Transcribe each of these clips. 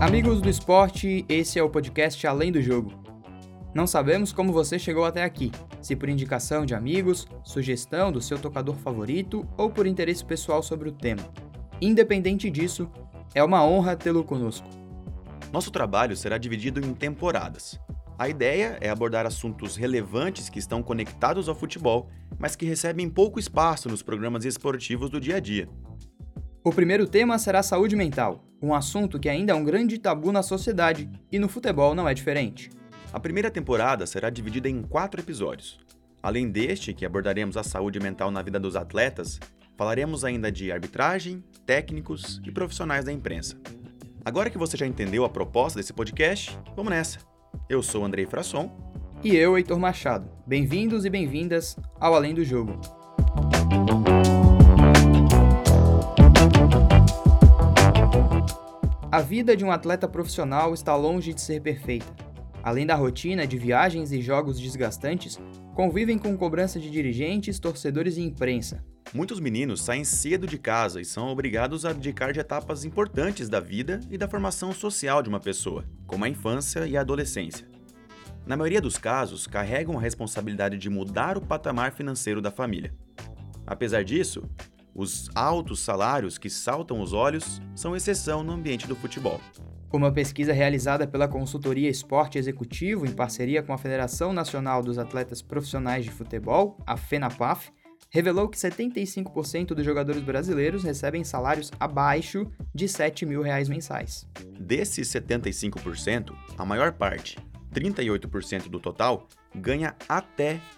Amigos do esporte, esse é o podcast Além do Jogo. Não sabemos como você chegou até aqui, se por indicação de amigos, sugestão do seu tocador favorito ou por interesse pessoal sobre o tema. Independente disso, é uma honra tê-lo conosco. Nosso trabalho será dividido em temporadas. A ideia é abordar assuntos relevantes que estão conectados ao futebol, mas que recebem pouco espaço nos programas esportivos do dia a dia. O primeiro tema será saúde mental, um assunto que ainda é um grande tabu na sociedade e no futebol não é diferente. A primeira temporada será dividida em 4 episódios. Além deste, que abordaremos a saúde mental na vida dos atletas, falaremos ainda de arbitragem, técnicos e profissionais da imprensa. Agora que você já entendeu a proposta desse podcast, vamos nessa! Eu sou Andrei Frasson. E eu, Heitor Machado. Bem-vindos e bem-vindas ao Além do Jogo. A vida de um atleta profissional está longe de ser perfeita. Além da rotina de viagens e jogos desgastantes, convivem com cobrança de dirigentes, torcedores e imprensa. Muitos meninos saem cedo de casa e são obrigados a abdicar de etapas importantes da vida e da formação social de uma pessoa, como a infância e a adolescência. Na maioria dos casos, carregam a responsabilidade de mudar o patamar financeiro da família. Apesar disso, os altos salários que saltam os olhos são exceção no ambiente do futebol. Uma pesquisa realizada pela consultoria Esporte Executivo em parceria com a Federação Nacional dos Atletas Profissionais de Futebol, a FENAPAF, revelou que 75% dos jogadores brasileiros recebem salários abaixo de R$ 7.000 mensais. Desses 75%, a maior parte, 38% do total, ganha até R$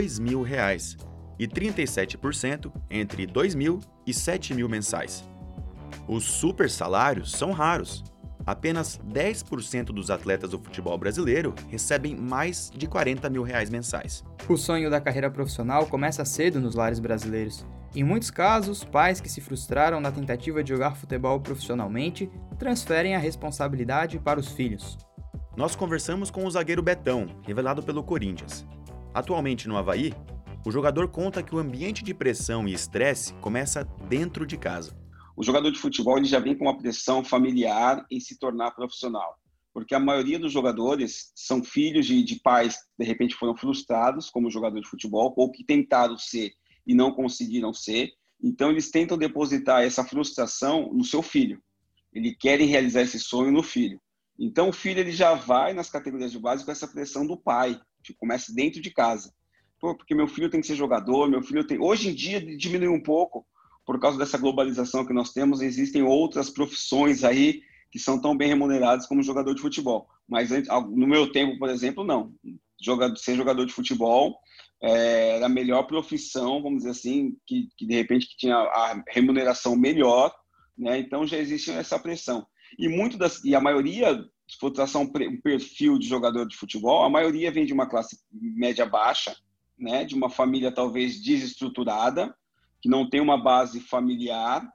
2.000 e 37% entre R$ 2.000 e R$ 7.000 mensais. Os super salários são raros. Apenas 10% dos atletas do futebol brasileiro recebem mais de R$ 40.000 mensais. O sonho da carreira profissional começa cedo nos lares brasileiros. Em muitos casos, pais que se frustraram na tentativa de jogar futebol profissionalmente transferem a responsabilidade para os filhos. Nós conversamos com o zagueiro Betão, revelado pelo Corinthians. Atualmente no Avaí, o jogador conta que o ambiente de pressão e estresse começa dentro de casa. O jogador de futebol ele já vem com uma pressão familiar em se tornar profissional, porque a maioria dos jogadores são filhos de pais que de repente foram frustrados como jogador de futebol ou que tentaram ser e não conseguiram ser. Então eles tentam depositar essa frustração no seu filho. Eles querem realizar esse sonho no filho. Então o filho ele já vai nas categorias de base com essa pressão do pai, que começa dentro de casa. Porque meu filho tem que ser jogador, meu filho tem. Hoje em dia diminuiu um pouco. Por causa dessa globalização que nós temos, existem outras profissões aí que são tão bem remuneradas como jogador de futebol. Mas no meu tempo, por exemplo, não. Ser jogador de futebol era a melhor profissão, vamos dizer assim, que de repente que tinha a remuneração melhor, né? Então já existe essa pressão. E a maioria, se for traçar um perfil de jogador de futebol, a maioria vem de uma classe média baixa, né? De uma família talvez desestruturada, que não tem uma base familiar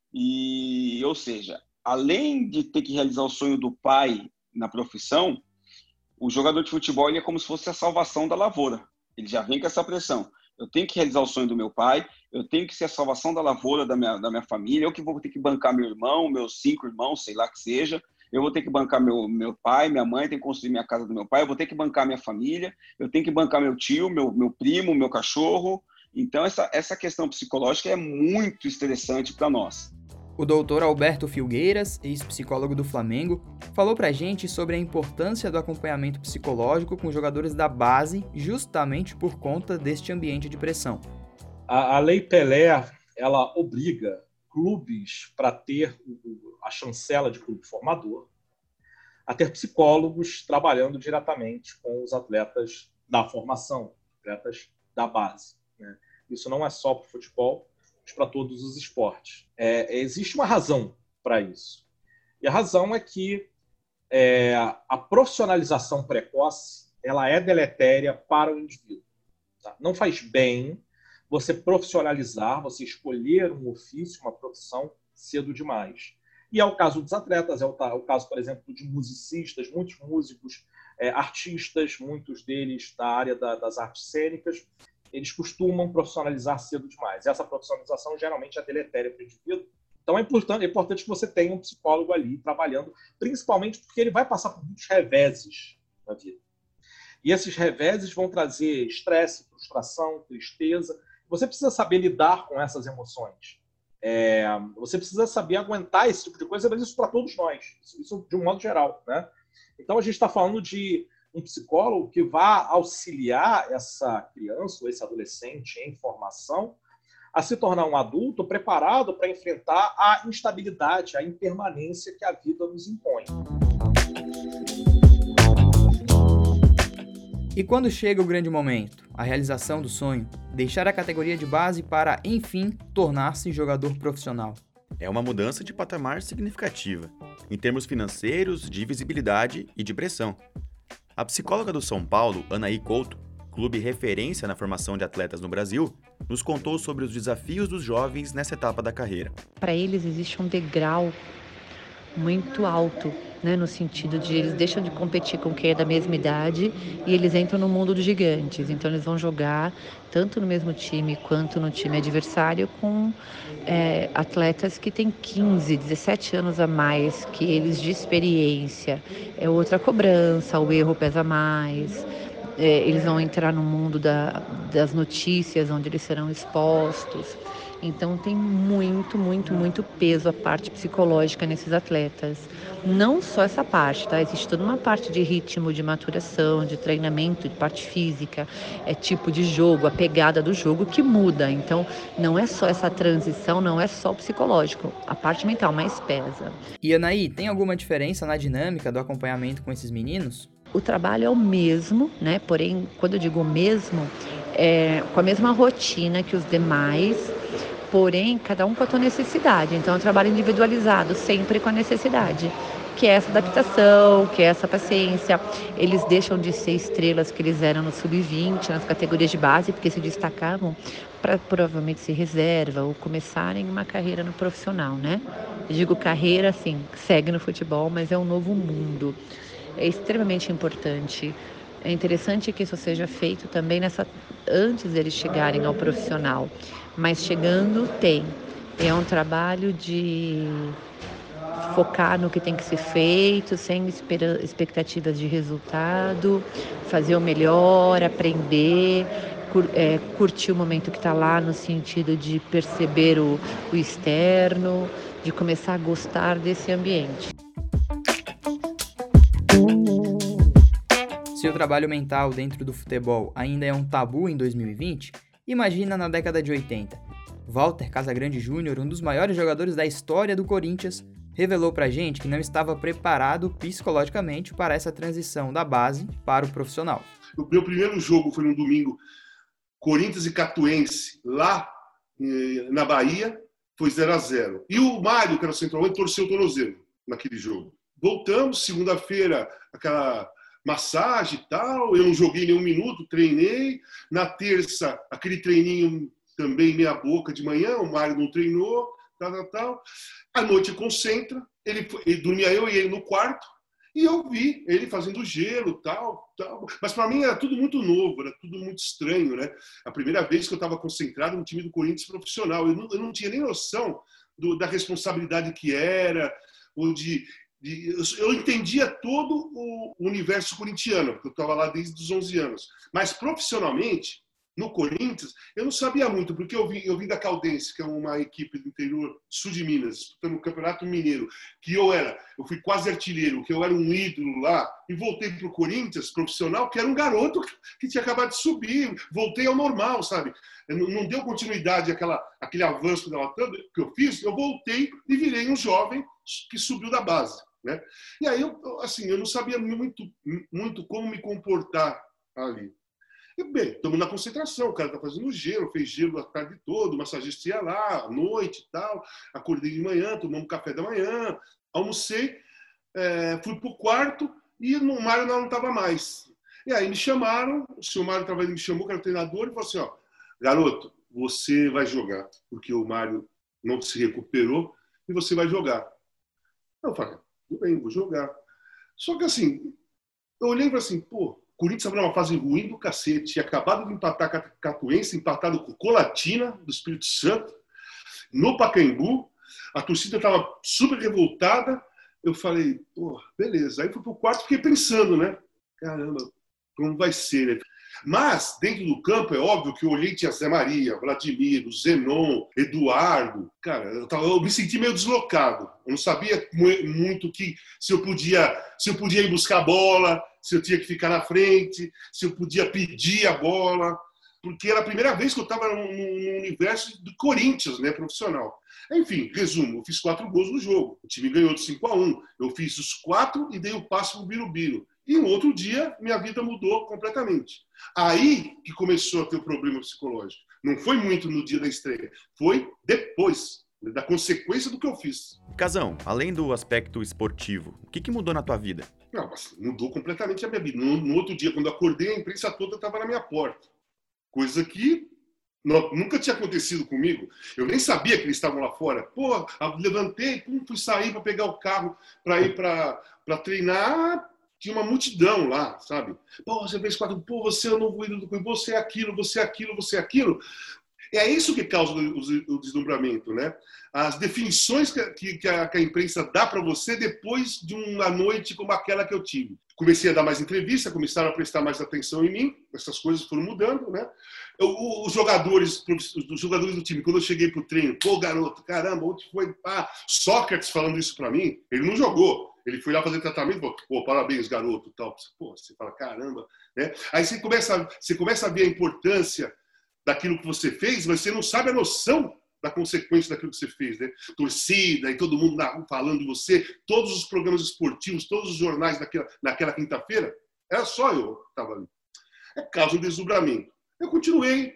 ou seja, além de ter que realizar o sonho do pai na profissão, o jogador de futebol ele é como se fosse a salvação da lavoura. Ele já vem com essa pressão. Eu tenho que realizar o sonho do meu pai, eu tenho que ser a salvação da lavoura da minha família, eu que vou ter que bancar meu irmão, meus 5 irmãos, sei lá que seja, eu vou ter que bancar meu pai, minha mãe, tem que construir minha casa do meu pai, eu vou ter que bancar minha família, eu tenho que bancar meu tio, meu primo, meu cachorro. Então, essa questão psicológica é muito estressante para nós. O doutor Alberto Filgueiras, ex-psicólogo do Flamengo, falou pra gente sobre a importância do acompanhamento psicológico com jogadores da base, justamente por conta deste ambiente de pressão. A Lei Pelé, ela obriga clubes para ter a chancela de clube formador, a ter psicólogos trabalhando diretamente com os atletas da formação, atletas da base. Isso não é só para o futebol, mas para todos os esportes. Existe uma razão para isso. E a razão é que a profissionalização precoce ela é deletéria para o indivíduo. Tá? Não faz bem você profissionalizar, você escolher um ofício, uma profissão cedo demais. E é o caso dos atletas, é o caso, por exemplo, de musicistas, muitos músicos, artistas, muitos deles da área das artes cênicas, eles costumam profissionalizar cedo demais. Essa profissionalização geralmente é deletéria para o indivíduo, Então é importante que você tenha um psicólogo ali trabalhando, principalmente porque ele vai passar por muitos reveses na vida. E esses reveses vão trazer estresse, frustração, tristeza. Você precisa saber lidar com essas emoções. Você precisa saber aguentar esse tipo de coisa, mas isso para todos nós. Isso de um modo geral, né? Então a gente está falando de um psicólogo que vai auxiliar essa criança ou esse adolescente em formação a se tornar um adulto preparado para enfrentar a instabilidade, a impermanência que a vida nos impõe. E quando chega o grande momento, a realização do sonho, deixar a categoria de base para, enfim, tornar-se jogador profissional? É uma mudança de patamar significativa, em termos financeiros, de visibilidade e de pressão. A psicóloga do São Paulo, Anaí Couto, clube referência na formação de atletas no Brasil, nos contou sobre os desafios dos jovens nessa etapa da carreira. Para eles existe um degrau muito alto, né, no sentido de eles deixam de competir com quem é da mesma idade e eles entram no mundo dos gigantes. Então eles vão jogar tanto no mesmo time quanto no time adversário com atletas que têm 15, 17 anos a mais que eles de experiência. É outra cobrança, o erro pesa mais. Eles vão entrar no mundo das notícias, onde eles serão expostos. Então tem muito, muito, muito peso a parte psicológica nesses atletas. Não só essa parte, tá? Existe toda uma parte de ritmo, de maturação, de treinamento, de parte física, tipo de jogo, a pegada do jogo que muda. Então não é só essa transição, não é só o psicológico, a parte mental mais pesa. E Anaí, tem alguma diferença na dinâmica do acompanhamento com esses meninos? O trabalho é o mesmo, né? Porém, quando eu digo o mesmo, é com a mesma rotina que os demais, porém, cada um com a sua necessidade. Então, é um trabalho individualizado, sempre com a necessidade, que é essa adaptação, que é essa paciência. Eles deixam de ser estrelas que eles eram no sub-20, nas categorias de base, porque se destacavam para provavelmente ser reserva ou começarem uma carreira no profissional, né? Eu digo carreira, assim, segue no futebol, mas é um novo mundo. É extremamente importante. É interessante que isso seja feito também antes deles chegarem ao profissional. Mas chegando, é um trabalho de focar no que tem que ser feito, sem expectativas de resultado, fazer o melhor, aprender, curtir o momento que está lá, no sentido de perceber o externo, de começar a gostar desse ambiente. Se o trabalho mental dentro do futebol ainda é um tabu em 2020, imagina na década de 80. Walter Casagrande Júnior, um dos maiores jogadores da história do Corinthians, revelou pra gente que não estava preparado psicologicamente para essa transição da base para o profissional. O meu primeiro jogo foi no domingo, Corinthians e Catuense, lá na Bahia, foi 0-0. E o Mário, que era o centroavante, torceu o tornozelo naquele jogo. Voltamos, segunda-feira, aquela massagem e tal, eu não joguei nenhum minuto, treinei. Na terça, aquele treininho também meia boca de manhã, o Mário não treinou, tal. À noite concentra, ele dormia eu e ele no quarto, e eu vi ele fazendo gelo, tal. Mas para mim era tudo muito novo, era tudo muito estranho, né? A primeira vez que eu estava concentrado no time do Corinthians profissional, eu não tinha nem noção da responsabilidade que era, ou eu entendia todo o universo corintiano, porque eu estava lá desde os 11 anos. Mas profissionalmente, no Corinthians, eu não sabia muito, porque eu vim da Caldense, que é uma equipe do interior sul de Minas, disputando o Campeonato Mineiro, que eu fui quase artilheiro, que eu era um ídolo lá, e voltei para o Corinthians profissional, que era um garoto que tinha acabado de subir, voltei ao normal, sabe? Não deu continuidade aquele avanço que eu fiz, eu voltei e virei um jovem que subiu da base, né? E aí, eu não sabia muito como me comportar ali. E, bem, estamos na concentração, o cara está fazendo gelo, fez gelo a tarde toda, o massagista ia lá, à noite e tal, acordei de manhã, tomamos café da manhã, almocei, fui para o quarto e o Mário não estava mais. E aí me chamaram, o senhor Mário me chamou, que era o treinador, e falou assim, ó, garoto, você vai jogar, porque o Mário não se recuperou e você vai jogar. Eu falei, tudo bem, vou jogar. Só que assim, eu olhei e falei assim, pô, o Corinthians estava numa fase ruim do cacete, tinha acabado de empatar com a Catuense, empatado com o Colatina, do Espírito Santo, no Pacaembu. a torcida estava super revoltada. Eu falei, pô, beleza. Aí fui pro quarto e fiquei pensando, né? Caramba, como vai ser, né? Mas, dentro do campo, é óbvio que eu olhei, tinha Zé Maria, Vladimir, Zenon, Eduardo. Cara, eu me senti meio deslocado. Eu não sabia muito se eu podia ir buscar a bola, se eu tinha que ficar na frente, se eu podia pedir a bola. Porque era a primeira vez que eu estava no universo do Corinthians, né, profissional. Enfim, resumo, eu fiz 4 gols no jogo. O time ganhou de 5-1. Eu fiz os 4 e dei o passe pro Birubiru. E no outro dia, minha vida mudou completamente. Aí que começou a ter o problema psicológico. Não foi muito no dia da estreia, foi depois, da consequência do que eu fiz. Casão, além do aspecto esportivo, o que mudou na tua vida? Não, mas mudou completamente a minha vida. No outro dia, quando eu acordei, a imprensa toda estava na minha porta. Coisa que nunca tinha acontecido comigo. Eu nem sabia que eles estavam lá fora. Pô, levantei, fui sair para pegar o carro para ir para treinar. Tinha uma multidão lá, sabe? Pô, você fez 4, pô, você é o novo ídolo do Corinthians, você é aquilo, você é aquilo, você é aquilo. É isso que causa o deslumbramento, né? As definições que a imprensa dá para você depois de uma noite como aquela que eu tive. Comecei a dar mais entrevista, começaram a prestar mais atenção em mim, essas coisas foram mudando, né? Os jogadores do time, quando eu cheguei pro treino, pô, garoto, caramba, onde foi? Sócrates falando isso para mim, ele não jogou. Ele foi lá fazer tratamento e falou, pô, parabéns, garoto, tal. Pô, você fala, caramba, né? Aí você começa a ver a importância daquilo que você fez, mas você não sabe a noção da consequência daquilo que você fez, né? Torcida e todo mundo falando de você, todos os programas esportivos, todos os jornais naquela quinta-feira, era só eu que estava ali. É causa do deslumbramento. Eu continuei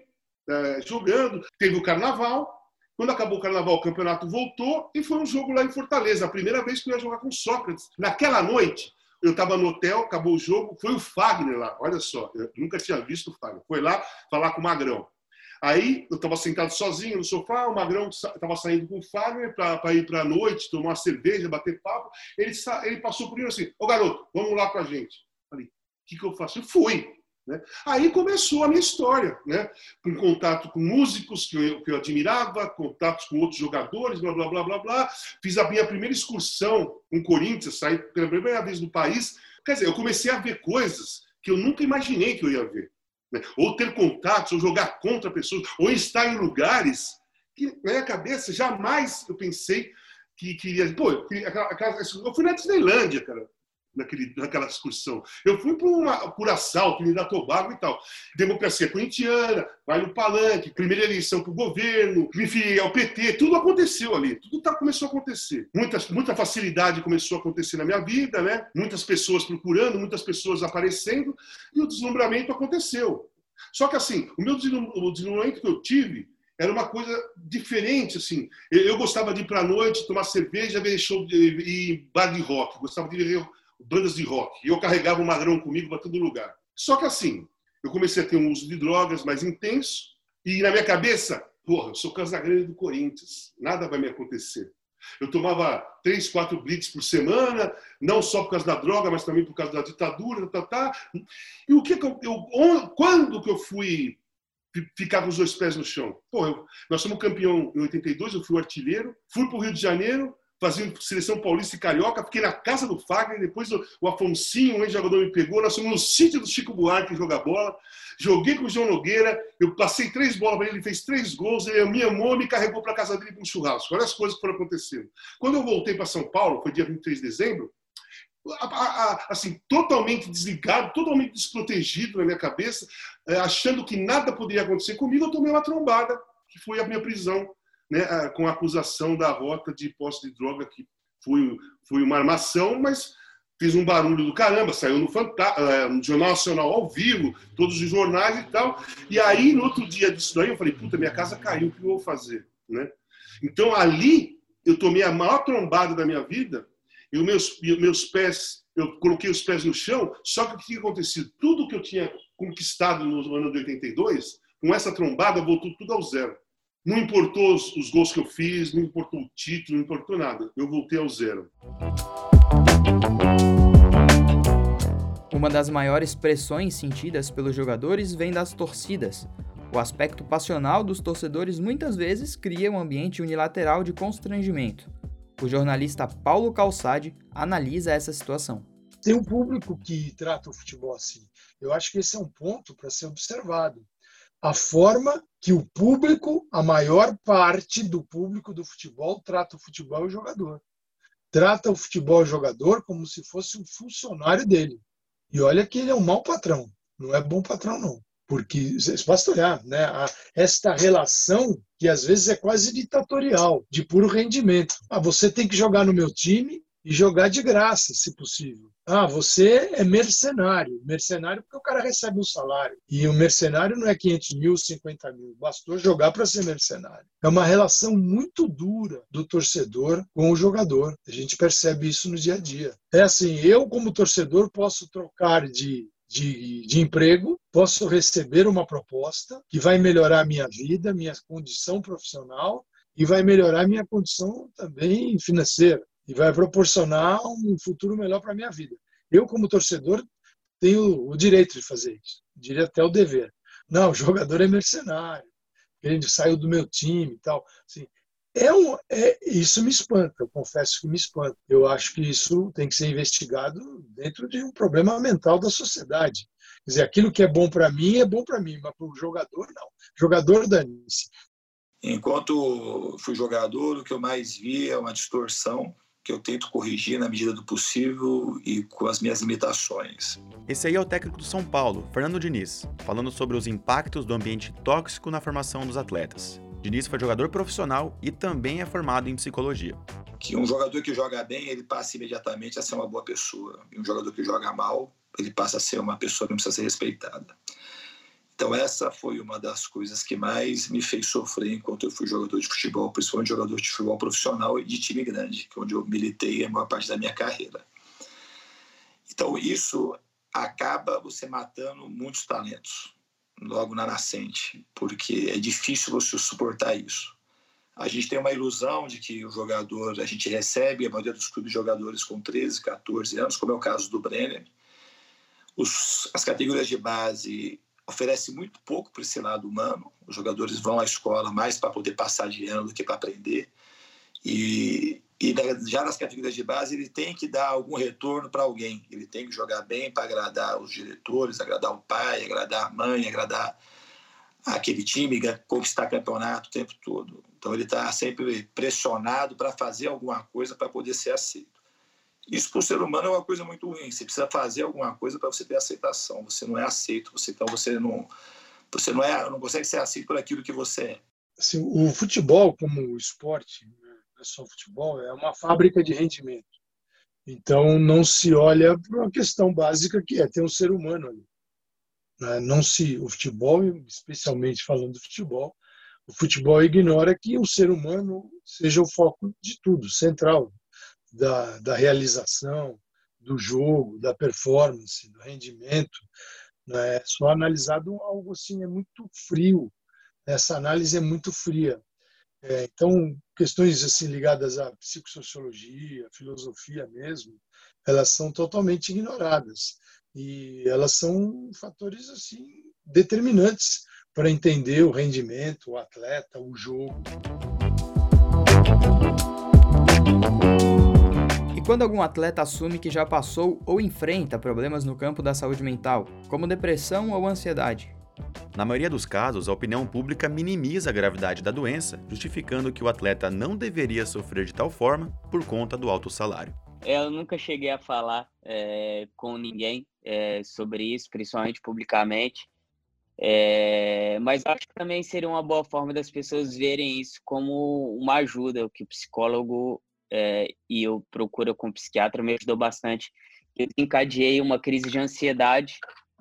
jogando, teve o carnaval. Quando acabou o carnaval, o campeonato voltou e foi um jogo lá em Fortaleza, a primeira vez que eu ia jogar com Sócrates. Naquela noite, eu estava no hotel, acabou o jogo, foi o Fagner lá, olha só, eu nunca tinha visto o Fagner. Foi lá falar com o Magrão. Aí eu estava sentado sozinho no sofá, o Magrão estava saindo com o Fagner para ir para a noite, tomar uma cerveja, bater papo. Ele passou por mim assim, ô garoto, vamos lá com a gente. Falei, o que eu faço? Eu fui. Né? Aí começou a minha história, né? Com contato com músicos que eu admirava, contatos com outros jogadores, blá, blá, blá, blá, blá. Fiz a minha primeira excursão com o Corinthians, saí pela primeira vez no país. Quer dizer, eu comecei a ver coisas que eu nunca imaginei que eu ia ver. Né? Ou ter contatos, ou jogar contra pessoas, ou estar em lugares que na minha cabeça jamais eu pensei que queria... Pô, eu fui na Disneylândia, cara. Naquela excursão. Eu fui por assalto, Trinidad e Tobago e tal. Democracia corintiana, vai no palanque, primeira eleição para o governo, me filiei ao PT, tudo aconteceu ali, começou a acontecer. Muita facilidade começou a acontecer na minha vida, né? Muitas pessoas procurando, muitas pessoas aparecendo, e o deslumbramento aconteceu. Só que assim, o deslumbramento que eu tive era uma coisa diferente, assim. Eu gostava de ir para a noite, tomar cerveja, ver show e bar de rock. Gostava de ver bandas de rock. E eu carregava o Magrão comigo para todo lugar. Só que assim, eu comecei a ter um uso de drogas mais intenso e na minha cabeça, porra, eu sou Casagrande do Corinthians, nada vai me acontecer. Eu tomava 3, 4 blitz por semana, não só por causa da droga, mas também por causa da ditadura, E quando que eu fui ficar com os 2 pés no chão? Pô, nós somos campeão em 82, eu fui o artilheiro, fui para o Rio de Janeiro, fazia seleção paulista e carioca, fiquei na casa do Fagner, depois o Afonsinho, um ex-jogador, me pegou, nós fomos no sítio do Chico Buarque jogar bola, joguei com o João Nogueira, eu passei 3 bolas para ele, fez 3 gols, ele me amou, me carregou para a casa dele com um churrasco. Olha as coisas que foram acontecendo. Quando eu voltei para São Paulo, foi dia 23 de dezembro, assim, totalmente desligado, totalmente desprotegido na minha cabeça, achando que nada poderia acontecer comigo, eu tomei uma trombada, que foi a minha prisão, né, com a acusação da rota de posse de droga, que foi uma armação, mas fez um barulho do caramba, saiu no Jornal Nacional ao vivo, todos os jornais e tal. E aí, no outro dia disso daí, eu falei, puta, minha casa caiu, o que eu vou fazer? Né? Então, ali, eu tomei a maior trombada da minha vida, e meus pés, eu coloquei os pés no chão, só que o que tinha acontecido? Tudo que eu tinha conquistado no ano de 82, com essa trombada, voltou tudo ao zero. Não importou os gols que eu fiz, não importou o título, não importou nada. Eu voltei ao zero. Uma das maiores pressões sentidas pelos jogadores vem das torcidas. O aspecto passional dos torcedores muitas vezes cria um ambiente unilateral de constrangimento. O jornalista Paulo Calçade analisa essa situação. Tem um público que trata o futebol assim. Eu acho que esse é um ponto para ser observado. A forma que o público, a maior parte do público do futebol, trata o futebol e o jogador. Trata o futebol e o jogador como se fosse um funcionário dele. E olha que ele é um mau patrão. Não é bom patrão, não. Porque, basta olhar, né? Esta relação que às vezes é quase ditatorial, de puro rendimento. Você tem que jogar no meu time e jogar de graça, se possível. Você é mercenário. Mercenário porque o cara recebe um salário. E o mercenário não é 500 mil, 50 mil. Bastou jogar para ser mercenário. É uma relação muito dura do torcedor com o jogador. A gente percebe isso no dia a dia. É assim, eu como torcedor posso trocar de emprego, posso receber uma proposta que vai melhorar a minha vida, minha condição profissional e vai melhorar a minha condição também financeira e vai proporcionar um futuro melhor para a minha vida. Eu, como torcedor, tenho o direito de fazer isso, diria até o dever. Não, o jogador é mercenário, ele saiu do meu time e tal. Assim, isso me espanta, eu confesso que me espanta. Eu acho que isso tem que ser investigado dentro de um problema mental da sociedade. Quer dizer, aquilo que é bom para mim, mas para o jogador, não. Jogador, dane-se. Enquanto fui jogador, o que eu mais vi é uma distorção que eu tento corrigir na medida do possível e com as minhas limitações. Esse aí é o técnico do São Paulo, Fernando Diniz, falando sobre os impactos do ambiente tóxico na formação dos atletas. Diniz foi jogador profissional e também é formado em psicologia. Que um jogador que joga bem, ele passa imediatamente a ser uma boa pessoa. E um jogador que joga mal, ele passa a ser uma pessoa que não precisa ser respeitada. Então essa foi uma das coisas que mais me fez sofrer enquanto eu fui jogador de futebol, principalmente jogador de futebol profissional e de time grande, que é onde eu militei a maior parte da minha carreira. Então isso acaba você matando muitos talentos logo na nascente, porque é difícil você suportar isso. A gente tem uma ilusão de que o jogador, a gente recebe a maioria dos clubes de jogadores com 13, 14 anos, como é o caso do Brenner. As categorias de base oferece muito pouco para esse lado humano. Os jogadores vão à escola mais para poder passar de ano do que para aprender. E já nas categorias de base ele tem que dar algum retorno para alguém. Ele tem que jogar bem para agradar os diretores, agradar o pai, agradar a mãe, agradar aquele time, conquistar campeonato o tempo todo. Então ele está sempre pressionado para fazer alguma coisa para poder ser aceito. Isso para o ser humano é uma coisa muito ruim. Você precisa fazer alguma coisa para você ter aceitação. Você não é aceito. Você não consegue ser aceito por aquilo que você é. Assim, o futebol, como esporte, não é só futebol, é uma fábrica de rendimento. Então não se olha para uma questão básica que é ter um ser humano ali. O futebol, especialmente falando do futebol, o futebol ignora que o ser humano seja o foco de tudo, central. Da realização, do jogo, da performance, do rendimento. Né? Só analisado algo assim é muito frio. Essa análise é muito fria. Então, questões assim ligadas à psicossociologia, filosofia mesmo, elas são totalmente ignoradas. E elas são fatores assim determinantes para entender o rendimento, o atleta, o jogo. Quando algum atleta assume que já passou ou enfrenta problemas no campo da saúde mental, como depressão ou ansiedade? Na maioria dos casos, a opinião pública minimiza a gravidade da doença, justificando que o atleta não deveria sofrer de tal forma por conta do alto salário. Eu nunca cheguei a falar com ninguém sobre isso, principalmente publicamente, mas acho que também seria uma boa forma das pessoas verem isso como uma ajuda, o que o psicólogo e eu procuro com o psiquiatra me ajudou bastante. Eu encadeei uma crise de ansiedade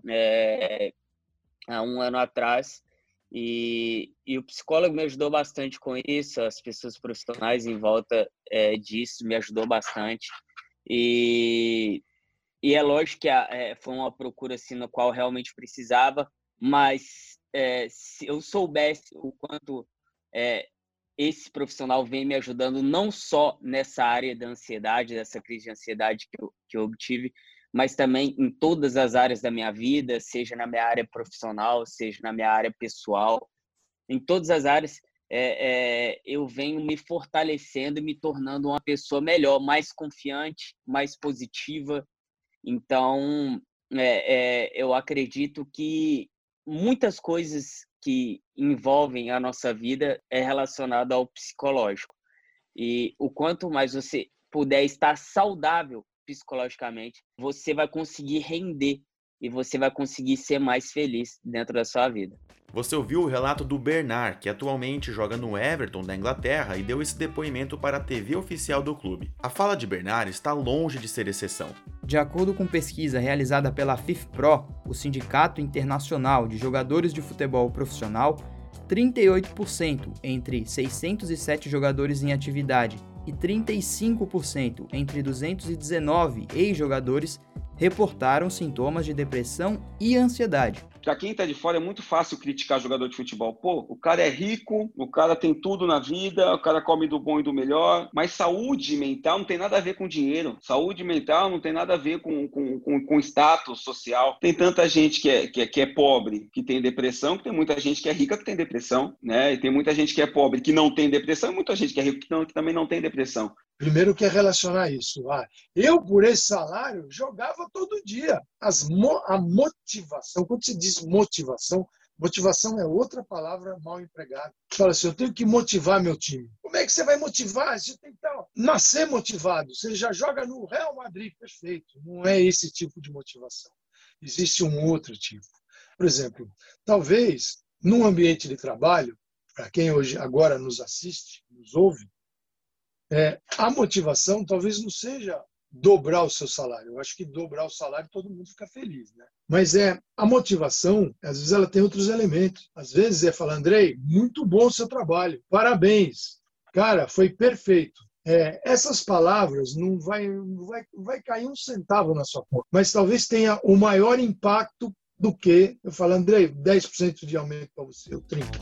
há um ano atrás e o psicólogo me ajudou bastante com isso, as pessoas profissionais em volta disso me ajudou bastante e é lógico que foi uma procura assim, no qual realmente precisava, mas se eu soubesse o quanto esse profissional vem me ajudando não só nessa área da ansiedade, dessa crise de ansiedade que eu obtive, mas também em todas as áreas da minha vida, seja na minha área profissional, seja na minha área pessoal. Em todas as áreas, eu venho me fortalecendo e me tornando uma pessoa melhor, mais confiante, mais positiva. Então, eu acredito que muitas coisas que envolvem a nossa vida é relacionado ao psicológico. E o quanto mais você puder estar saudável psicologicamente, você vai conseguir render e você vai conseguir ser mais feliz dentro da sua vida. Você ouviu o relato do Bernard, que atualmente joga no Everton da Inglaterra e deu esse depoimento para a TV oficial do clube. A fala de Bernard está longe de ser exceção. De acordo com pesquisa realizada pela FIFPro, o Sindicato Internacional de Jogadores de Futebol Profissional, 38% entre 607 jogadores em atividade e 35% entre 219 ex-jogadores reportaram sintomas de depressão e ansiedade. Para quem está de fora é muito fácil criticar jogador de futebol. Pô, o cara é rico, o cara tem tudo na vida, o cara come do bom e do melhor, mas saúde mental não tem nada a ver com dinheiro. Saúde mental não tem nada a ver com status social. Tem tanta gente que é pobre, que tem depressão, que tem muita gente que é rica que tem depressão, né? E tem muita gente que é pobre que não tem depressão e muita gente que é rica que também não tem depressão. Primeiro que é relacionar isso. Eu, por esse salário, jogava todo dia. A motivação, quando se diz motivação, motivação é outra palavra mal empregada. Fala assim, eu tenho que motivar meu time. Como é que você vai motivar? Você tem que nascer motivado. Você já joga no Real Madrid, perfeito. Não é esse tipo de motivação. Existe um outro tipo. Por exemplo, talvez num ambiente de trabalho, para quem hoje agora nos assiste, nos ouve, a motivação talvez não seja dobrar o seu salário. Eu acho que dobrar o salário todo mundo fica feliz, né? Mas a motivação, às vezes ela tem outros elementos. Às vezes falar, Andrei, muito bom o seu trabalho, parabéns, cara, foi perfeito. Essas palavras não vai cair um centavo na sua conta, mas talvez tenha o maior impacto do que eu falar, Andrei, 10% de aumento para você, ou 30%.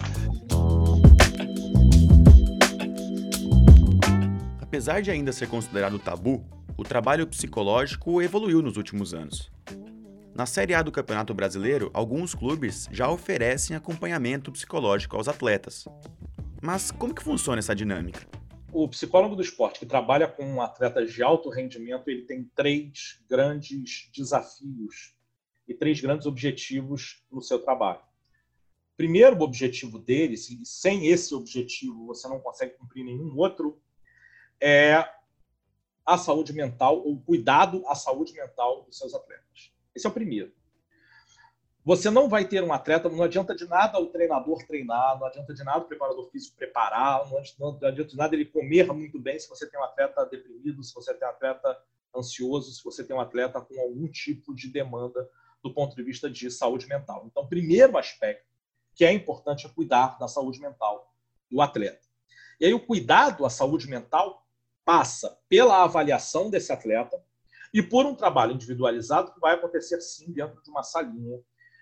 Apesar de ainda ser considerado tabu, o trabalho psicológico evoluiu nos últimos anos. Na Série A do Campeonato Brasileiro, alguns clubes já oferecem acompanhamento psicológico aos atletas. Mas como que funciona essa dinâmica? O psicólogo do esporte que trabalha com atletas de alto rendimento, ele tem 3 grandes desafios e 3 grandes objetivos no seu trabalho. Primeiro, o objetivo dele, e sem esse objetivo você não consegue cumprir nenhum outro, é a saúde mental, ou cuidado à saúde mental dos seus atletas. Esse é o primeiro. Você não vai ter um atleta, não adianta de nada o treinador treinar, não adianta de nada o preparador físico preparar, não adianta de nada ele comer muito bem se você tem um atleta deprimido, se você tem um atleta ansioso, se você tem um atleta com algum tipo de demanda do ponto de vista de saúde mental. Então, o primeiro aspecto que é importante é cuidar da saúde mental do atleta. E aí o cuidado à saúde mental passa pela avaliação desse atleta e por um trabalho individualizado que vai acontecer, sim, dentro de uma salinha,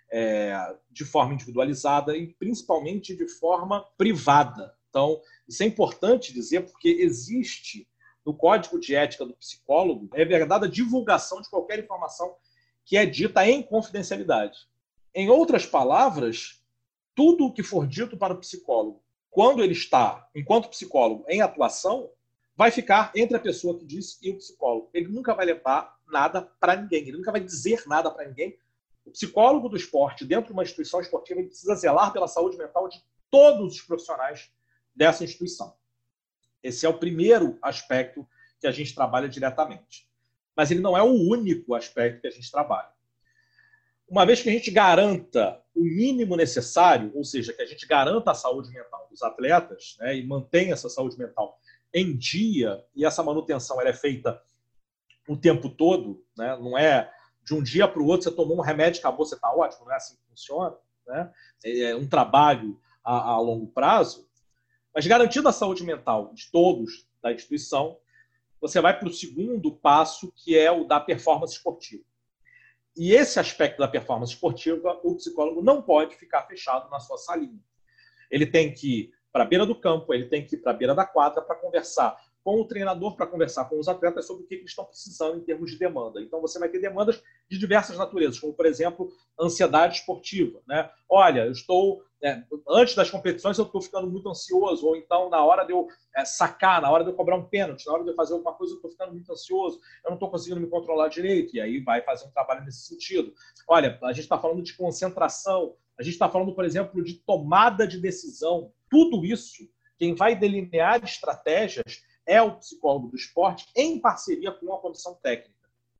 de forma individualizada e principalmente de forma privada. Então, isso é importante dizer porque existe no Código de Ética do Psicólogo, é verdade a divulgação de qualquer informação que é dita em confidencialidade. Em outras palavras, tudo o que for dito para o psicólogo, quando ele está, enquanto psicólogo, em atuação, vai ficar entre a pessoa que disse e o psicólogo. Ele nunca vai levar nada para ninguém, ele nunca vai dizer nada para ninguém. O psicólogo do esporte, dentro de uma instituição esportiva, ele precisa zelar pela saúde mental de todos os profissionais dessa instituição. Esse é o primeiro aspecto que a gente trabalha diretamente. Mas ele não é o único aspecto que a gente trabalha. Uma vez que a gente garanta o mínimo necessário, ou seja, que a gente garanta a saúde mental dos atletas, né, e mantenha essa saúde mental em dia, e essa manutenção ela é feita o tempo todo, né? Não é de um dia para o outro você tomou um remédio e acabou, você está ótimo, não é assim que funciona, né? É um trabalho a longo prazo, mas garantindo a saúde mental de todos da instituição, você vai para o segundo passo, que é o da performance esportiva. E esse aspecto da performance esportiva, o psicólogo não pode ficar fechado na sua salinha. Ele tem que ir para a beira do campo, ele tem que ir para a beira da quadra para conversar com o treinador para conversar com os atletas sobre o que eles estão precisando em termos de demanda. Então, você vai ter demandas de diversas naturezas, como, por exemplo, ansiedade esportiva, né? Olha, eu estou... antes das competições eu estou ficando muito ansioso, ou então na hora de eu sacar, na hora de eu cobrar um pênalti, na hora de eu fazer alguma coisa eu estou ficando muito ansioso, eu não estou conseguindo me controlar direito, e aí vai fazer um trabalho nesse sentido. Olha, a gente está falando de concentração, a gente está falando, por exemplo, de tomada de decisão. Tudo isso, quem vai delinear estratégias é o psicólogo do esporte em parceria com a comissão técnica.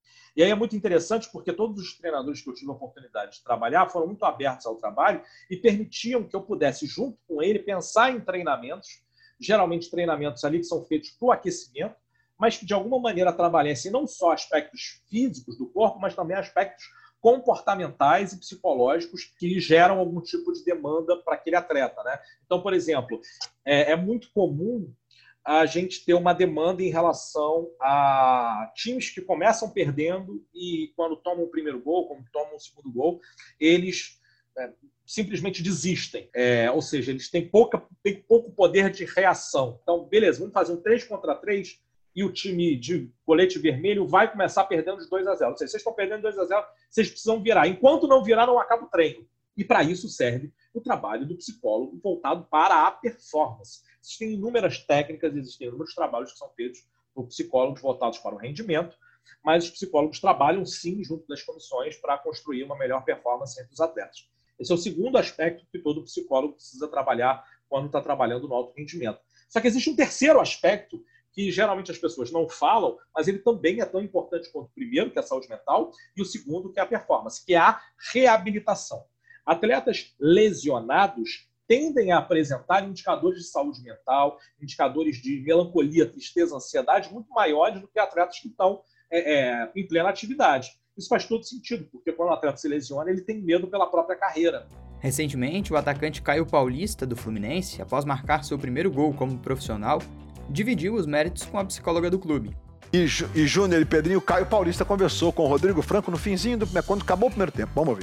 E aí é muito interessante porque todos os treinadores que eu tive a oportunidade de trabalhar foram muito abertos ao trabalho e permitiam que eu pudesse, junto com ele, pensar em treinamentos, geralmente treinamentos ali que são feitos para o aquecimento, mas que de alguma maneira trabalhassem não só aspectos físicos do corpo, mas também aspectos comportamentais e psicológicos que geram algum tipo de demanda para aquele atleta, né? Então, por exemplo, é muito comum a gente ter uma demanda em relação a times que começam perdendo e quando tomam o primeiro gol, quando tomam o segundo gol, eles simplesmente desistem. Ou seja, eles têm pouco poder de reação. Então, beleza, vamos fazer um 3 contra 3 e o time de colete vermelho vai começar perdendo de 2-0. Ou seja, vocês estão perdendo 2-0, vocês precisam virar. Enquanto não virar, não acaba o treino. E para isso serve o trabalho do psicólogo voltado para a performance. Existem inúmeras técnicas, existem inúmeros trabalhos que são feitos por psicólogos voltados para o rendimento, mas os psicólogos trabalham sim junto das comissões para construir uma melhor performance entre os atletas. Esse é o segundo aspecto que todo psicólogo precisa trabalhar quando está trabalhando no alto rendimento. Só que existe um terceiro aspecto que geralmente as pessoas não falam, mas ele também é tão importante quanto o primeiro, que é a saúde mental, e o segundo, que é a performance, que é a reabilitação. Atletas lesionados tendem a apresentar indicadores de saúde mental, indicadores de melancolia, tristeza, ansiedade muito maiores do que atletas que estão em plena atividade. Isso faz todo sentido, porque quando o atleta se lesiona, ele tem medo pela própria carreira. Recentemente, o atacante Caio Paulista, do Fluminense, após marcar seu primeiro gol como profissional, dividiu os méritos com a psicóloga do clube. E Júnior e Pedrinho, Caio Paulista conversou com o Rodrigo Franco no finzinho quando acabou o primeiro tempo. Vamos ouvir.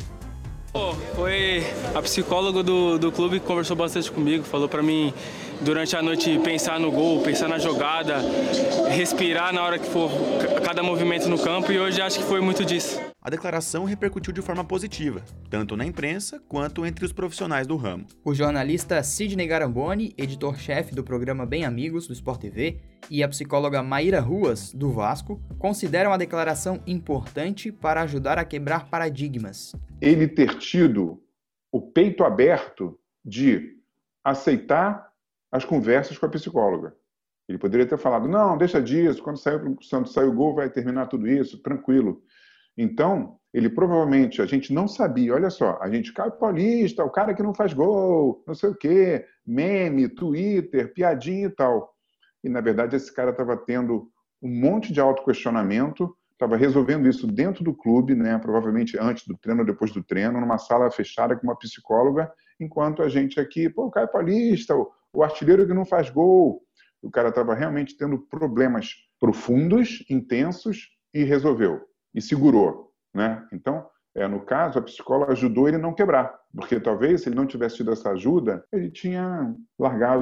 Foi a psicóloga do clube que conversou bastante comigo, falou para mim durante a noite pensar no gol, pensar na jogada, respirar na hora que for cada movimento no campo, e hoje acho que foi muito disso. A declaração repercutiu de forma positiva, tanto na imprensa quanto entre os profissionais do ramo. O jornalista Sidney Garamboni, editor-chefe do programa Bem Amigos do Sport TV, e a psicóloga Maíra Ruas, do Vasco, consideram a declaração importante para ajudar a quebrar paradigmas. Ele ter tido o peito aberto de aceitar as conversas com a psicóloga. Ele poderia ter falado, não, deixa disso, quando sair o gol vai terminar tudo isso, tranquilo. Então, ele provavelmente, a gente não sabia, olha só, a gente, Caio Paulista, o cara que não faz gol, não sei o quê, meme, Twitter, piadinha e tal. E, na verdade, esse cara estava tendo um monte de autoquestionamento, estava resolvendo isso dentro do clube, né? Provavelmente antes do treino ou depois do treino, numa sala fechada com uma psicóloga, enquanto a gente aqui, o Caio Paulista, o artilheiro que não faz gol. O cara estava realmente tendo problemas profundos, intensos, e resolveu, e segurou, né? Então, no caso, a psicóloga ajudou ele a não quebrar, porque talvez, se ele não tivesse tido essa ajuda, ele tinha largado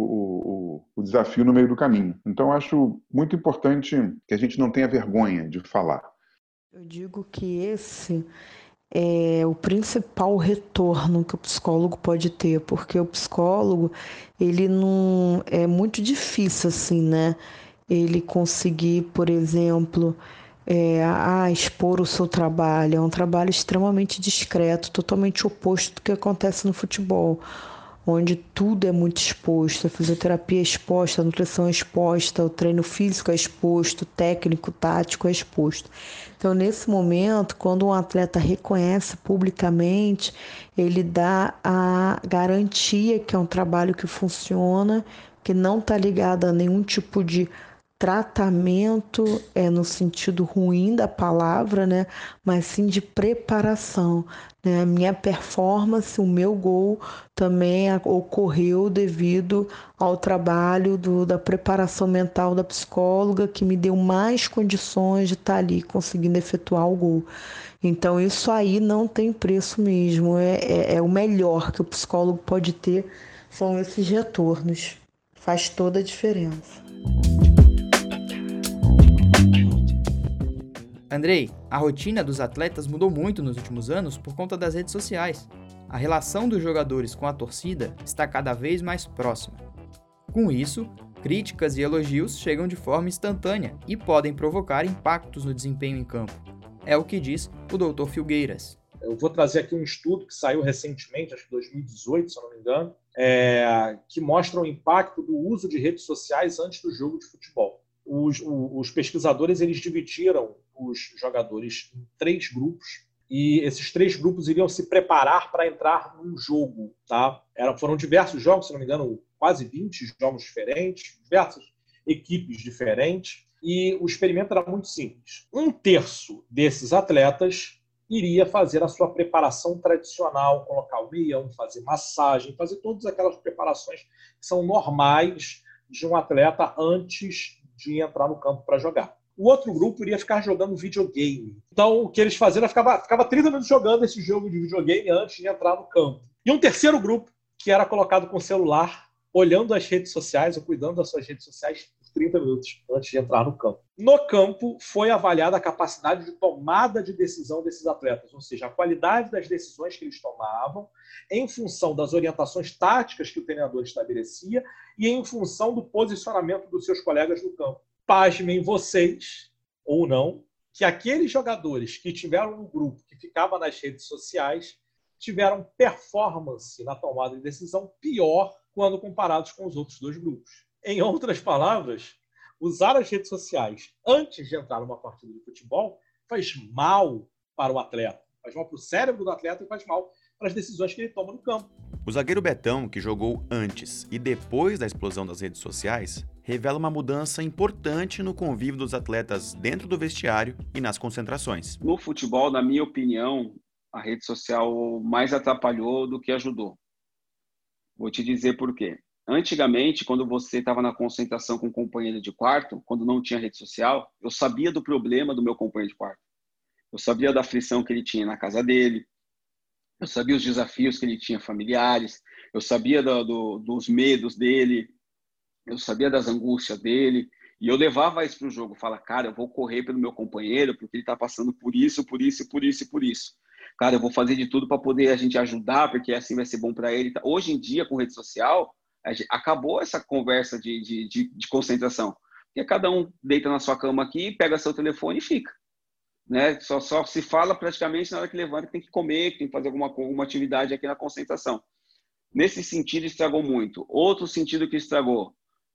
o desafio no meio do caminho. Então, acho muito importante que a gente não tenha vergonha de falar. Eu digo que esse é o principal retorno que o psicólogo pode ter, porque o psicólogo, ele não... É muito difícil, assim, né? Ele conseguir, por exemplo... expor o seu trabalho. É um trabalho extremamente discreto, totalmente oposto do que acontece no futebol, onde tudo é muito exposto, a fisioterapia é exposta, a nutrição é exposta, o treino físico é exposto, o técnico, tático é exposto. Então, nesse momento, quando um atleta reconhece publicamente, ele dá a garantia que é um trabalho que funciona, que não está ligado a nenhum tipo de tratamento no sentido ruim da palavra, né? Mas sim de preparação, né? A minha performance, o meu gol também ocorreu devido ao trabalho da preparação mental da psicóloga, que me deu mais condições de estar ali conseguindo efetuar o gol. Então isso aí não tem preço mesmo, é o melhor que o psicólogo pode ter, são esses retornos, faz toda a diferença. Andrei, a rotina dos atletas mudou muito nos últimos anos por conta das redes sociais. A relação dos jogadores com a torcida está cada vez mais próxima. Com isso, críticas e elogios chegam de forma instantânea e podem provocar impactos no desempenho em campo. É o que diz o Dr. Filgueiras. Eu vou trazer aqui um estudo que saiu recentemente, acho que 2018, se eu não me engano, que mostra o impacto do uso de redes sociais antes do jogo de futebol. Os pesquisadores eles dividiram os jogadores em 3 grupos e esses 3 grupos iriam se preparar para entrar num jogo. Tá? Foram diversos jogos, se não me engano, quase 20 jogos diferentes, diversas equipes diferentes, e o experimento era muito simples. 1/3 desses atletas iria fazer a sua preparação tradicional, colocar o meião, fazer massagem, fazer todas aquelas preparações que são normais de um atleta antes de entrar no campo para jogar. O outro grupo iria ficar jogando videogame. Então, o que eles faziam era ficava 30 minutos jogando esse jogo de videogame antes de entrar no campo. E um terceiro grupo, que era colocado com o celular, olhando as redes sociais ou cuidando das suas redes sociais por 30 minutos antes de entrar no campo. No campo, foi avaliada a capacidade de tomada de decisão desses atletas, ou seja, a qualidade das decisões que eles tomavam em função das orientações táticas que o treinador estabelecia e em função do posicionamento dos seus colegas no campo. Pasmem vocês, ou não, que aqueles jogadores que tiveram no grupo, que ficava nas redes sociais, tiveram performance na tomada de decisão pior quando comparados com os outros 2 grupos. Em outras palavras, usar as redes sociais antes de entrar numa partida de futebol faz mal para o atleta, faz mal para o cérebro do atleta e faz mal para as decisões que ele toma no campo. O zagueiro Betão, que jogou antes e depois da explosão das redes sociais, revela uma mudança importante no convívio dos atletas dentro do vestiário e nas concentrações. No futebol, na minha opinião, a rede social mais atrapalhou do que ajudou. Vou te dizer por quê. Antigamente, quando você estava na concentração com um companheiro de quarto, quando não tinha rede social, eu sabia do problema do meu companheiro de quarto. Eu sabia da aflição que ele tinha na casa dele, eu sabia os desafios que ele tinha familiares, eu sabia dos medos dele, eu sabia das angústias dele, e eu levava isso para o jogo. Falava, cara, eu vou correr pelo meu companheiro, porque ele está passando por isso, por isso, por isso e por isso. Cara, eu vou fazer de tudo para poder a gente ajudar, porque assim vai ser bom para ele. Hoje em dia, com rede social, acabou essa conversa de concentração. Porque cada um deita na sua cama aqui, pega seu telefone e fica. Né? Só se fala praticamente na hora que levanta que tem que comer, que tem que fazer alguma atividade aqui na concentração. Nesse sentido, estragou muito. Outro sentido que estragou,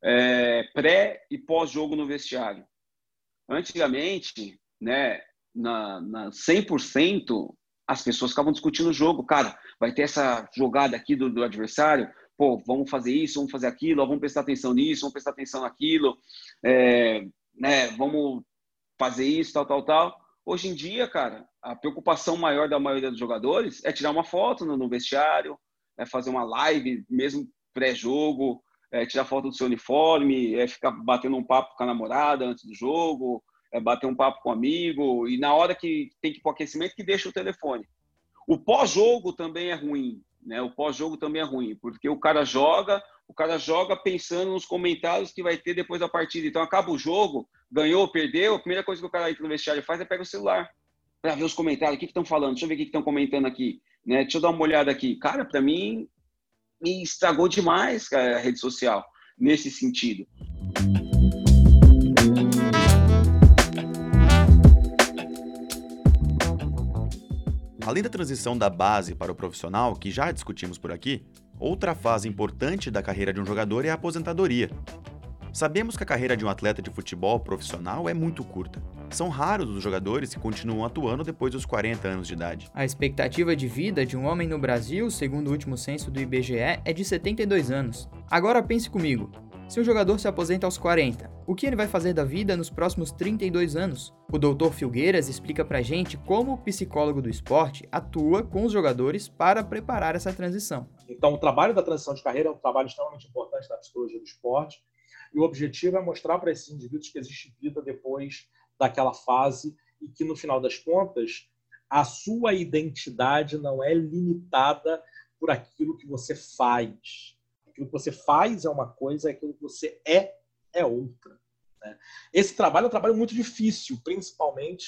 pré e pós-jogo no vestiário. Antigamente, né, na 100%, as pessoas ficavam discutindo o jogo. Cara, vai ter essa jogada aqui do adversário, pô, vamos fazer isso, vamos fazer aquilo, vamos prestar atenção nisso, vamos prestar atenção naquilo, né, vamos fazer isso, tal. Hoje em dia, cara, a preocupação maior da maioria dos jogadores é tirar uma foto no vestiário, fazer uma live, mesmo pré-jogo, tirar foto do seu uniforme, ficar batendo um papo com a namorada antes do jogo, bater um papo com um amigo, e na hora que tem que ir para o aquecimento, que deixa o telefone. O pós-jogo também é ruim, né? O pós-jogo também é ruim, porque o cara joga pensando nos comentários que vai ter depois da partida. Então, acaba o jogo, ganhou, perdeu, a primeira coisa que o cara entra no vestiário faz é pega o celular para ver os comentários, o que estão falando, deixa eu ver o que estão comentando aqui, né? Deixa eu dar uma olhada aqui. Cara, para mim, estragou demais, cara, a rede social, nesse sentido. Além da transição da base para o profissional, que já discutimos por aqui, outra fase importante da carreira de um jogador é a aposentadoria. Sabemos que a carreira de um atleta de futebol profissional é muito curta. São raros os jogadores que continuam atuando depois dos 40 anos de idade. A expectativa de vida de um homem no Brasil, segundo o último censo do IBGE, é de 72 anos. Agora pense comigo. Se um jogador se aposenta aos 40, o que ele vai fazer da vida nos próximos 32 anos? O Dr. Filgueiras explica pra gente como o psicólogo do esporte atua com os jogadores para preparar essa transição. Então, o trabalho da transição de carreira é um trabalho extremamente importante da psicologia do esporte, e o objetivo é mostrar para esses indivíduos que existe vida depois daquela fase e que, no final das contas, a sua identidade não é limitada por aquilo que você faz. Aquilo que você faz é uma coisa, aquilo que você é outra. Né? Esse trabalho é um trabalho muito difícil, principalmente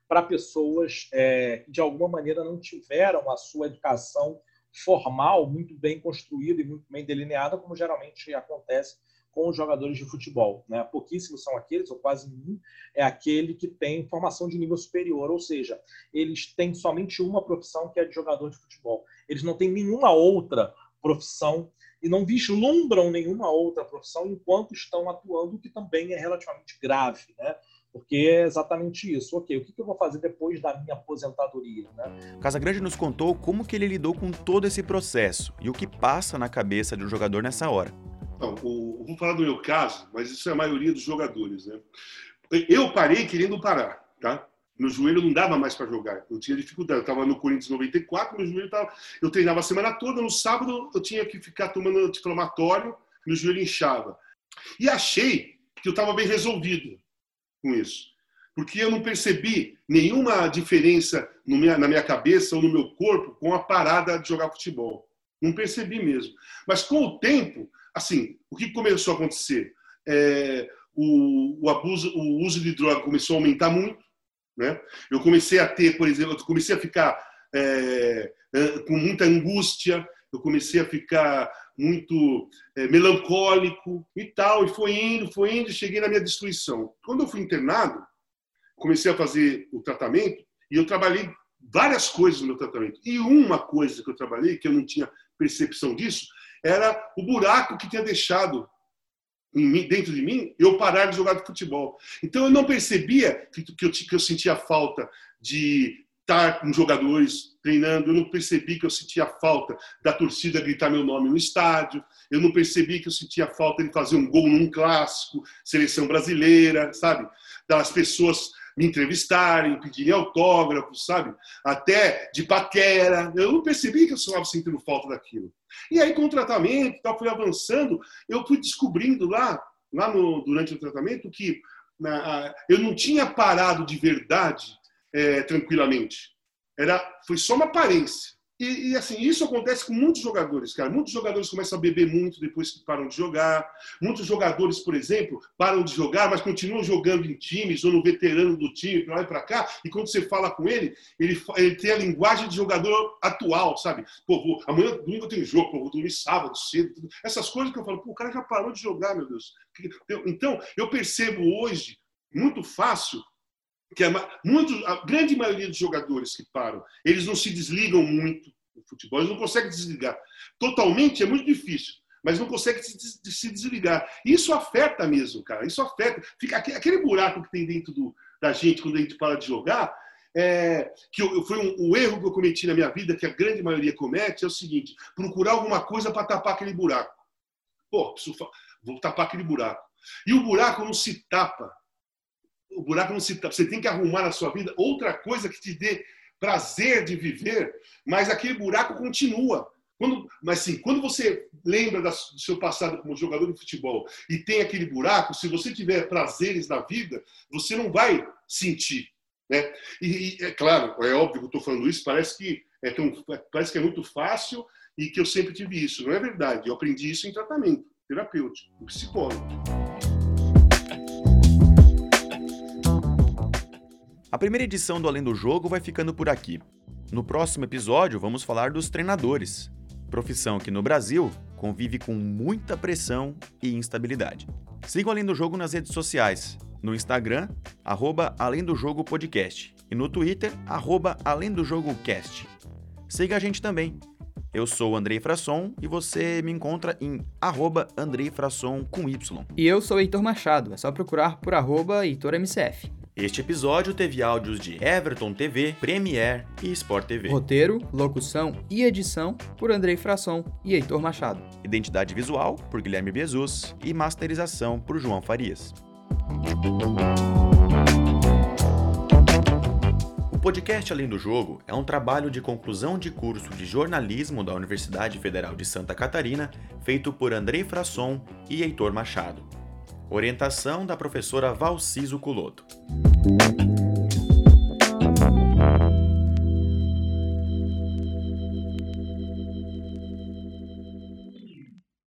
para pessoas que, de alguma maneira, não tiveram a sua educação formal muito bem construída e muito bem delineada, como geralmente acontece com os jogadores de futebol, né? Pouquíssimos são aqueles, ou quase nenhum, é aquele que tem formação de nível superior, ou seja, eles têm somente uma profissão, que é de jogador de futebol. Eles não têm nenhuma outra profissão e não vislumbram nenhuma outra profissão enquanto estão atuando, o que também é relativamente grave, né? Porque é exatamente isso. Ok, o que eu vou fazer depois da minha aposentadoria, né? Casagrande nos contou como que ele lidou com todo esse processo e o que passa na cabeça de um jogador nessa hora. Não, vou falar do meu caso, mas isso é a maioria dos jogadores, né? Eu parei querendo parar, tá? Meu joelho não dava mais para jogar, eu tinha dificuldade. Eu estava no Corinthians 94, meu joelho estava... Eu treinava a semana toda, no sábado eu tinha que ficar tomando anti-inflamatório, meu joelho inchava. E achei que eu estava bem resolvido com isso, porque eu não percebi nenhuma diferença na minha cabeça ou no meu corpo com a parada de jogar futebol. Não percebi mesmo. Mas com o tempo, assim, o que começou a acontecer? O uso de droga começou a aumentar muito, né? Eu comecei a ter, por exemplo, eu comecei a ficar com muita angústia, eu comecei a ficar muito melancólico e tal, e foi indo, cheguei na minha destruição. Quando eu fui internado, comecei a fazer o tratamento e eu trabalhei várias coisas no meu tratamento. E uma coisa que eu trabalhei, que eu não tinha percepção disso, era o buraco que tinha deixado dentro de mim eu parar de jogar de futebol. Então eu não percebia que eu sentia falta de estar com jogadores treinando, eu não percebi que eu sentia falta da torcida gritar meu nome no estádio, eu não percebi que eu sentia falta de fazer um gol num clássico, seleção brasileira, sabe? Das pessoas me entrevistarem, pedirem autógrafos, sabe? Até de paquera. Eu não percebi que eu estava sentindo falta daquilo. E aí, com o tratamento, fui avançando, eu fui descobrindo durante o tratamento que eu não tinha parado de verdade tranquilamente. Foi só uma aparência. E assim, isso acontece com muitos jogadores, cara. Muitos jogadores começam a beber muito depois que param de jogar. Muitos jogadores, por exemplo, param de jogar, mas continuam jogando em times ou no veterano do time, para lá e para cá. E quando você fala com ele tem a linguagem de jogador atual, sabe? Pô, amanhã, domingo eu tenho jogo, vou dormir sábado cedo. Tudo. Essas coisas que eu falo, pô, o cara já parou de jogar, meu Deus. Então, eu percebo hoje, muito fácil, que a grande maioria dos jogadores que param, eles não se desligam muito do futebol, eles não conseguem desligar. Totalmente é muito difícil, mas não conseguem se desligar. Isso afeta mesmo, cara. Isso afeta. Fica aquele buraco que tem dentro da gente quando a gente para de jogar, foi um erro que eu cometi na minha vida, que a grande maioria comete, é o seguinte: procurar alguma coisa para tapar aquele buraco. Pô, vou tapar aquele buraco. E o buraco não se tapa. O buraco não se tapa. Você tem que arrumar na sua vida outra coisa que te dê prazer de viver, mas aquele buraco continua. Quando você lembra do seu passado como jogador de futebol e tem aquele buraco, se você tiver prazeres na vida, você não vai sentir, né? E é claro, é óbvio que eu estou falando isso, parece que é muito fácil e que eu sempre tive isso. Não é verdade. Eu aprendi isso em tratamento terapêutico, com psicólogo. A primeira edição do Além do Jogo vai ficando por aqui. No próximo episódio, vamos falar dos treinadores, profissão que no Brasil convive com muita pressão e instabilidade. Siga o Além do Jogo nas redes sociais, no Instagram, @AlemDoJogoPodcast e no Twitter, @AlemDoJogoCast. Siga a gente também. Eu sou o Andrei Frasson e você me encontra em @AndreiFrasson com Y. E eu sou o Heitor Machado, é só procurar por @HeitorMCF. Este episódio teve áudios de Everton TV, Premiere e Sport TV. Roteiro, locução e edição por Andrei Frasson e Heitor Machado. Identidade visual por Guilherme Bezus e masterização por João Farias. O podcast Além do Jogo é um trabalho de conclusão de curso de jornalismo da Universidade Federal de Santa Catarina, feito por Andrei Frasson e Heitor Machado. Orientação da professora Valciso Culoto.